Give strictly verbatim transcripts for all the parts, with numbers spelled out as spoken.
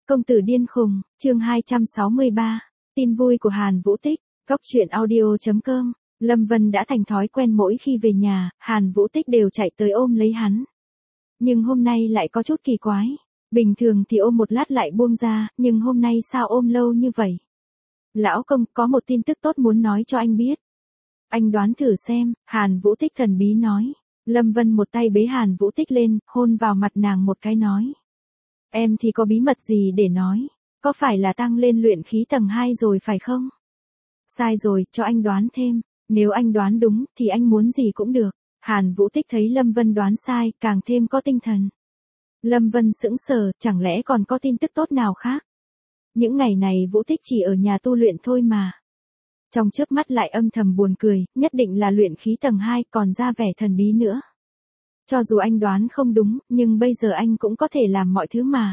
Công tử điên khùng, chương hai trăm sáu mươi ba, tin vui của Hàn Vũ Tích, góc truyện audio chấm com. Lâm Vân đã thành thói quen mỗi khi về nhà, Hàn Vũ Tích đều chạy tới ôm lấy hắn. Nhưng hôm nay lại có chút kỳ quái. Bình thường thì ôm một lát lại buông ra, nhưng hôm nay sao ôm lâu như vậy? Lão công, có một tin tức tốt muốn nói cho anh biết. Anh đoán thử xem, Hàn Vũ Tích thần bí nói. Lâm Vân một tay bế Hàn Vũ Tích lên, hôn vào mặt nàng một cái nói. Em thì có bí mật gì để nói? Có phải là tăng lên luyện khí tầng hai rồi phải không? Sai rồi, cho anh đoán thêm. Nếu anh đoán đúng, thì anh muốn gì cũng được. Hàn Vũ Tích thấy Lâm Vân đoán sai, càng thêm có tinh thần. Lâm Vân sững sờ, chẳng lẽ còn có tin tức tốt nào khác? Những ngày này Vũ Tích chỉ ở nhà tu luyện thôi mà. Trong chớp mắt lại âm thầm buồn cười, nhất định là luyện khí tầng hai còn ra vẻ thần bí nữa. Cho dù anh đoán không đúng, nhưng bây giờ anh cũng có thể làm mọi thứ mà.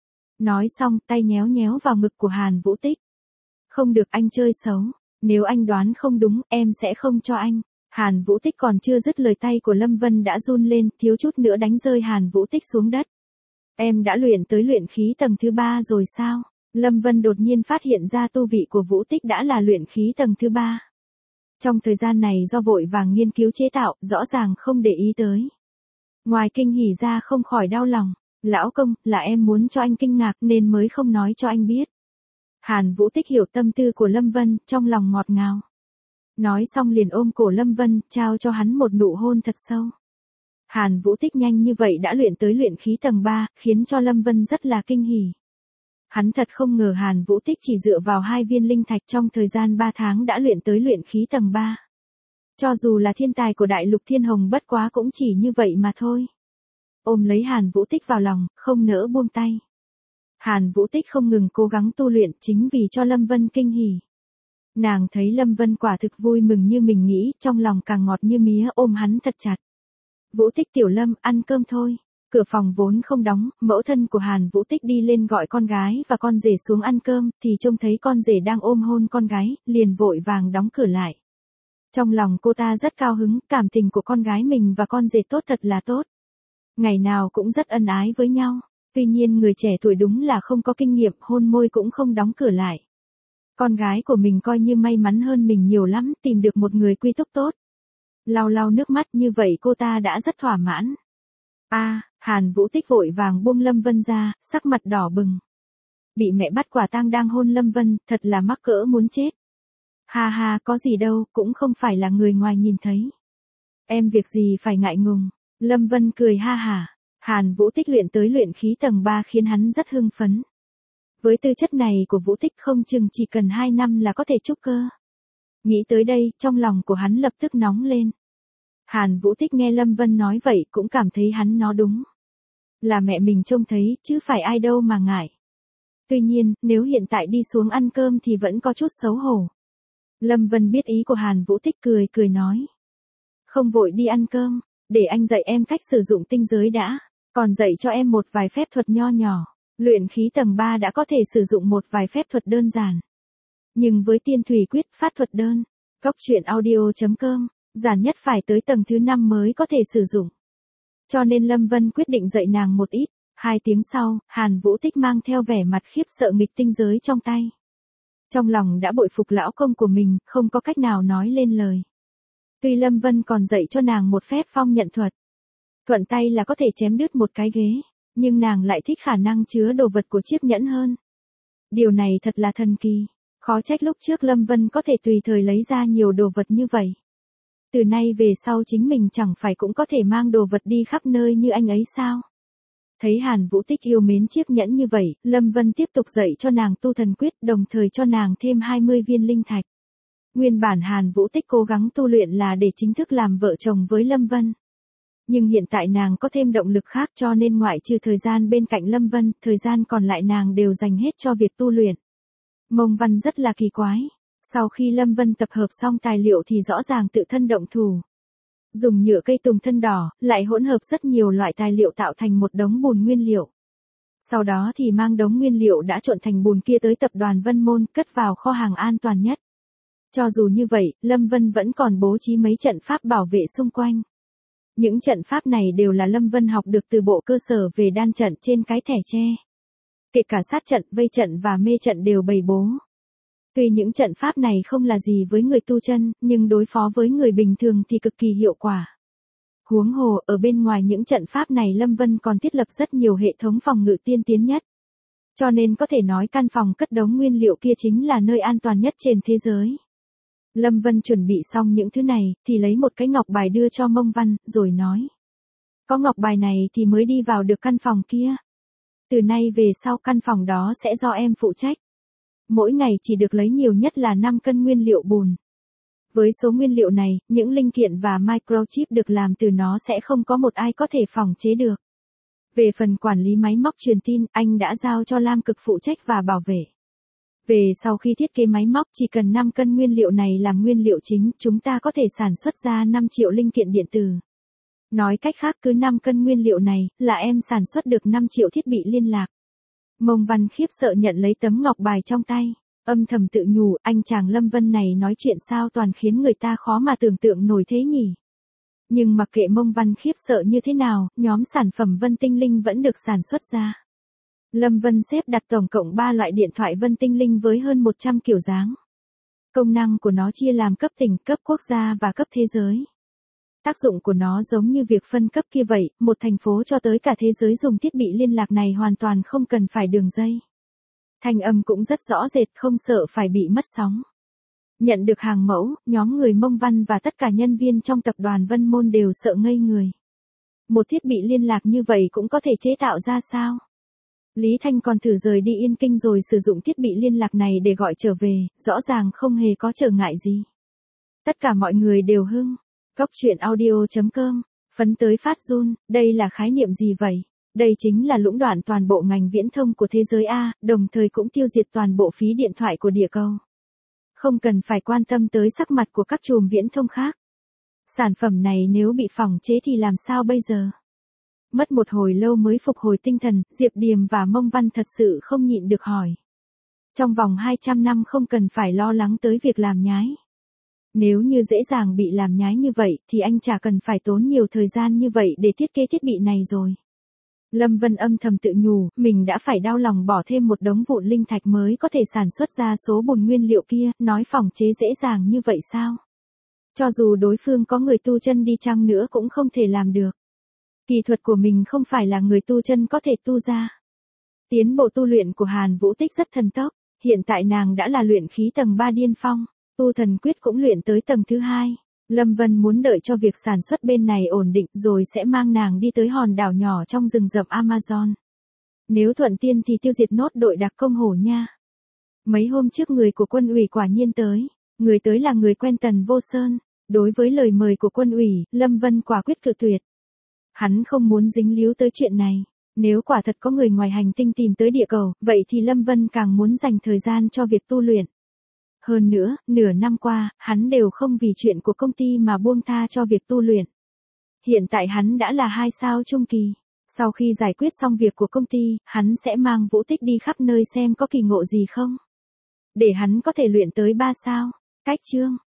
Nói xong, tay nhéo nhéo vào ngực của Hàn Vũ Tích. Không được, anh chơi xấu. Nếu anh đoán không đúng, em sẽ không cho anh. Hàn Vũ Tích còn chưa dứt lời, tay của Lâm Vân đã run lên, thiếu chút nữa đánh rơi Hàn Vũ Tích xuống đất. Em đã luyện tới luyện khí tầng thứ ba rồi sao? Lâm Vân đột nhiên phát hiện ra tu vị của Vũ Tích đã là luyện khí tầng thứ ba. Trong thời gian này do vội vàng nghiên cứu chế tạo, rõ ràng không để ý tới. Ngoài kinh hỉ ra không khỏi đau lòng. Lão công, là em muốn cho anh kinh ngạc nên mới không nói cho anh biết. Hàn Vũ Tích hiểu tâm tư của Lâm Vân, trong lòng ngọt ngào. Nói xong liền ôm cổ Lâm Vân, trao cho hắn một nụ hôn thật sâu. Hàn Vũ Tích nhanh như vậy đã luyện tới luyện khí tầng ba, khiến cho Lâm Vân rất là kinh hỉ. Hắn thật không ngờ Hàn Vũ Tích chỉ dựa vào hai viên linh thạch trong thời gian ba tháng đã luyện tới luyện khí tầng ba. Cho dù là thiên tài của đại lục thiên hồng bất quá cũng chỉ như vậy mà thôi. Ôm lấy Hàn Vũ Tích vào lòng, không nỡ buông tay. Hàn Vũ Tích không ngừng cố gắng tu luyện chính vì cho Lâm Vân kinh hỉ. Nàng thấy Lâm Vân quả thực vui mừng như mình nghĩ, trong lòng càng ngọt như mía, ôm hắn thật chặt. Vũ Tích tiểu Lâm, ăn cơm thôi. Cửa phòng vốn không đóng, mẫu thân của Hàn Vũ Tích đi lên gọi con gái và con rể xuống ăn cơm, thì trông thấy con rể đang ôm hôn con gái, liền vội vàng đóng cửa lại. Trong lòng cô ta rất cao hứng, cảm tình của con gái mình và con rể tốt thật là tốt. Ngày nào cũng rất ân ái với nhau. Tuy nhiên người trẻ tuổi đúng là không có kinh nghiệm, hôn môi cũng không đóng cửa lại. Con gái của mình coi như may mắn hơn mình nhiều lắm, tìm được một người quy túc tốt. Lau lau nước mắt, như vậy cô ta đã rất thỏa mãn. A, à, Hàn Vũ Tích vội vàng buông Lâm Vân ra, sắc mặt đỏ bừng. Bị mẹ bắt quả tang đang hôn Lâm Vân, thật là mắc cỡ muốn chết. Ha ha, có gì đâu, cũng không phải là người ngoài nhìn thấy. Em việc gì phải ngại ngùng. Lâm Vân cười ha hả. Hàn Vũ Tích luyện tới luyện khí tầng ba khiến hắn rất hưng phấn. Với tư chất này của Vũ Tích không chừng chỉ cần hai năm là có thể trúc cơ. Nghĩ tới đây, trong lòng của hắn lập tức nóng lên. Hàn Vũ Tích nghe Lâm Vân nói vậy cũng cảm thấy hắn nói đúng. Là mẹ mình trông thấy, chứ phải ai đâu mà ngại. Tuy nhiên, nếu hiện tại đi xuống ăn cơm thì vẫn có chút xấu hổ. Lâm Vân biết ý của Hàn Vũ Tích, cười cười nói. Không vội đi ăn cơm, để anh dạy em cách sử dụng tinh giới đã. Còn dạy cho em một vài phép thuật nho nhỏ. Luyện khí tầng ba đã có thể sử dụng một vài phép thuật đơn giản. Nhưng với tiên thủy quyết pháp thuật đơn, góc truyện audio chấm com, giản nhất phải tới tầng thứ năm mới có thể sử dụng. Cho nên Lâm Vân quyết định dạy nàng một ít. Hai tiếng sau, Hàn Vũ Tích mang theo vẻ mặt khiếp sợ nghịch tinh giới trong tay. Trong lòng đã bội phục lão công của mình, không có cách nào nói lên lời. Tuy Lâm Vân còn dạy cho nàng một phép phong nhận thuật. Thuận tay là có thể chém đứt một cái ghế, nhưng nàng lại thích khả năng chứa đồ vật của chiếc nhẫn hơn. Điều này thật là thần kỳ, khó trách lúc trước Lâm Vân có thể tùy thời lấy ra nhiều đồ vật như vậy. Từ nay về sau chính mình chẳng phải cũng có thể mang đồ vật đi khắp nơi như anh ấy sao? Thấy Hàn Vũ Tích yêu mến chiếc nhẫn như vậy, Lâm Vân tiếp tục dạy cho nàng tu thần quyết, đồng thời cho nàng thêm hai mươi viên linh thạch. Nguyên bản Hàn Vũ Tích cố gắng tu luyện là để chính thức làm vợ chồng với Lâm Vân. Nhưng hiện tại nàng có thêm động lực khác, cho nên ngoại trừ thời gian bên cạnh Lâm Vân, thời gian còn lại nàng đều dành hết cho việc tu luyện. Mông Văn rất là kỳ quái. Sau khi Lâm Vân tập hợp xong tài liệu thì rõ ràng tự thân động thủ. Dùng nhựa cây tùng thân đỏ, lại hỗn hợp rất nhiều loại tài liệu tạo thành một đống bùn nguyên liệu. Sau đó thì mang đống nguyên liệu đã trộn thành bùn kia tới tập đoàn Vân Môn, cất vào kho hàng an toàn nhất. Cho dù như vậy, Lâm Vân vẫn còn bố trí mấy trận pháp bảo vệ xung quanh. Những trận pháp này đều là Lâm Vân học được từ bộ cơ sở về đan trận trên cái thẻ tre. kể cả sát trận, vây trận và mê trận đều bày bố. Tuy những trận pháp này không là gì với người tu chân, nhưng đối phó với người bình thường thì cực kỳ hiệu quả. Huống hồ, ở bên ngoài những trận pháp này Lâm Vân còn thiết lập rất nhiều hệ thống phòng ngự tiên tiến nhất. Cho nên có thể nói căn phòng cất đống nguyên liệu kia chính là nơi an toàn nhất trên thế giới. Lâm Vân chuẩn bị xong những thứ này, thì lấy một cái ngọc bài đưa cho Mông Văn, rồi nói. Có ngọc bài này thì mới đi vào được căn phòng kia. Từ nay về sau căn phòng đó sẽ do em phụ trách. Mỗi ngày chỉ được lấy nhiều nhất là năm cân nguyên liệu bùn. Với số nguyên liệu này, những linh kiện và microchip được làm từ nó sẽ không có một ai có thể phòng chế được. Về phần quản lý máy móc truyền tin, anh đã giao cho Lam Cực phụ trách và bảo vệ. Về sau khi thiết kế máy móc chỉ cần năm cân nguyên liệu này làm nguyên liệu chính, chúng ta có thể sản xuất ra năm triệu linh kiện điện tử. Nói cách khác cứ năm cân nguyên liệu này, là em sản xuất được năm triệu thiết bị liên lạc. Mông Văn khiếp sợ nhận lấy tấm ngọc bài trong tay, âm thầm tự nhủ, anh chàng Lâm Vân này nói chuyện sao toàn khiến người ta khó mà tưởng tượng nổi thế nhỉ. Nhưng mặc kệ Mông Văn khiếp sợ như thế nào, nhóm sản phẩm Vân Tinh Linh vẫn được sản xuất ra. Lâm Vân xếp đặt tổng cộng ba loại điện thoại Vân Tinh Linh với hơn một trăm kiểu dáng. Công năng của nó chia làm cấp tỉnh, cấp quốc gia và cấp thế giới. Tác dụng của nó giống như việc phân cấp kia vậy, một thành phố cho tới cả thế giới dùng thiết bị liên lạc này hoàn toàn không cần phải đường dây. Thanh âm cũng rất rõ rệt, không sợ phải bị mất sóng. Nhận được hàng mẫu, nhóm người Mông Văn và tất cả nhân viên trong tập đoàn Vân Môn đều sợ ngây người. Một thiết bị liên lạc như vậy cũng có thể chế tạo ra sao? Lý Thanh còn thử rời đi Yên Kinh rồi sử dụng thiết bị liên lạc này để gọi trở về, rõ ràng không hề có trở ngại gì. Tất cả mọi người đều hưng. Cốc truyện audio chấm com, phấn tới phát run, đây là khái niệm gì vậy? Đây chính là lũng đoạn toàn bộ ngành viễn thông của thế giới A, đồng thời cũng tiêu diệt toàn bộ phí điện thoại của địa cầu. Không cần phải quan tâm tới sắc mặt của các chùm viễn thông khác. Sản phẩm này nếu bị phỏng chế thì làm sao bây giờ? Mất một hồi lâu mới phục hồi tinh thần, Diệp Điềm và Mông Văn thật sự không nhịn được hỏi. Trong vòng hai trăm năm không cần phải lo lắng tới việc làm nhái. Nếu như dễ dàng bị làm nhái như vậy thì anh chả cần phải tốn nhiều thời gian như vậy để thiết kế thiết bị này rồi. Lâm Vân âm thầm tự nhủ, mình đã phải đau lòng bỏ thêm một đống vụn linh thạch mới có thể sản xuất ra số bùn nguyên liệu kia, nói phòng chế dễ dàng như vậy sao? Cho dù đối phương có người tu chân đi chăng nữa cũng không thể làm được. Kỹ thuật của mình không phải là người tu chân có thể tu ra. Tiến bộ tu luyện của Hàn Vũ Tích rất thần tốc, hiện tại nàng đã là luyện khí tầng ba điên phong, tu thần quyết cũng luyện tới tầng thứ hai. Lâm Vân muốn đợi cho việc sản xuất bên này ổn định rồi sẽ mang nàng đi tới hòn đảo nhỏ trong rừng rậm Amazon. Nếu thuận tiên thì tiêu diệt nốt đội đặc công hổ nha. Mấy hôm trước người của quân ủy quả nhiên tới, người tới là người quen Tần Vô Sơn. Đối với lời mời của quân ủy, Lâm Vân quả quyết cự tuyệt. Hắn không muốn dính líu tới chuyện này. Nếu quả thật có người ngoài hành tinh tìm tới địa cầu, vậy thì Lâm Vân càng muốn dành thời gian cho việc tu luyện. Hơn nữa, nửa năm qua, hắn đều không vì chuyện của công ty mà buông tha cho việc tu luyện. Hiện tại hắn đã là hai sao trung kỳ. Sau khi giải quyết xong việc của công ty, hắn sẽ mang Vũ Tích đi khắp nơi xem có kỳ ngộ gì không. Để hắn có thể luyện tới ba sao. Cách chương